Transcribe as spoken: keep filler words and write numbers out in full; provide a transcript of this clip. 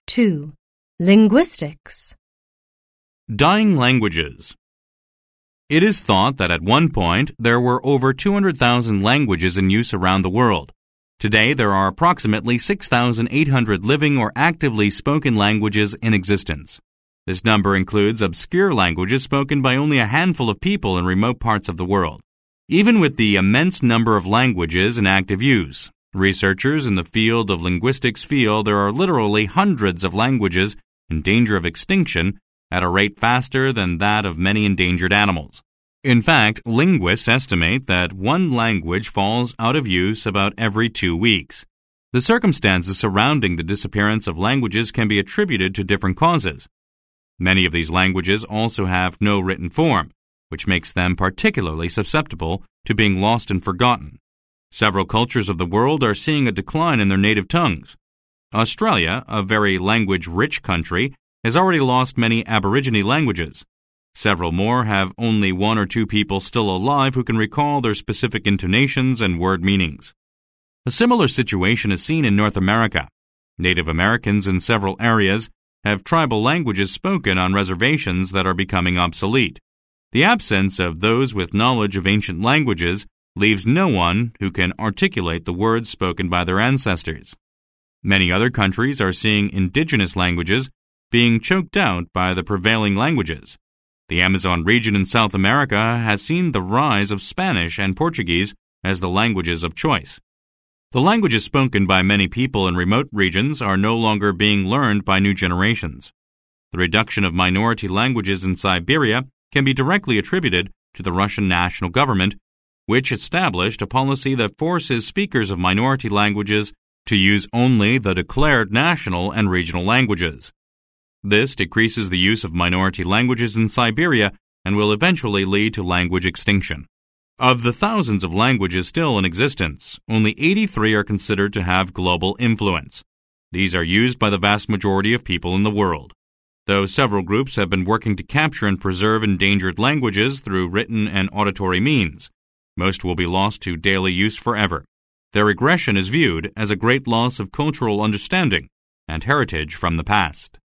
two. Linguistics. Dying languages. It is thought that at one point there were over two hundred thousand languages in use around the world. Today there are approximately six thousand eight hundred living or actively spoken languages in existence. This number includes obscure languages spoken by only a handful of people in remote parts of the world. Even with the immense number of languages in active use, researchers in the field of linguistics feel there are literally hundreds of languages in danger of extinction at a rate faster than that of many endangered animals. In fact, linguists estimate that one language falls out of use about every two weeks. The circumstances surrounding the disappearance of languages can be attributed to different causes. Many of these languages also have no written form, which makes them particularly susceptible to being lost and forgotten. Several cultures of the world are seeing a decline in their native tongues. Australia, a very language-rich country, has already lost many Aborigine languages. Several more have only one or two people still alive who can recall their specific intonations and word meanings. A similar situation is seen in North America. Native Americans in several areas have tribal languages spoken on reservations that are becoming obsolete. The absence of those with knowledge of ancient languages leaves no one who can articulate the words spoken by their ancestors. Many other countries are seeing indigenous languages being choked out by the prevailing languages. The Amazon region in South America has seen the rise of Spanish and Portuguese as the languages of choice. The languages spoken by many people in remote regions are no longer being learned by new generations. The reduction of minority languages in Siberia can be directly attributed to the Russian national government, which established a policy that forces speakers of minority languages to use only the declared national and regional languages. This decreases the use of minority languages in Siberia and will eventually lead to language extinction. Of the thousands of languages still in existence, only eighty-three are considered to have global influence. These are used by the vast majority of people in the world. Though several groups have been working to capture and preserve endangered languages through written and auditory means, most will be lost to daily use forever. Their regression is viewed as a great loss of cultural understanding and heritage from the past.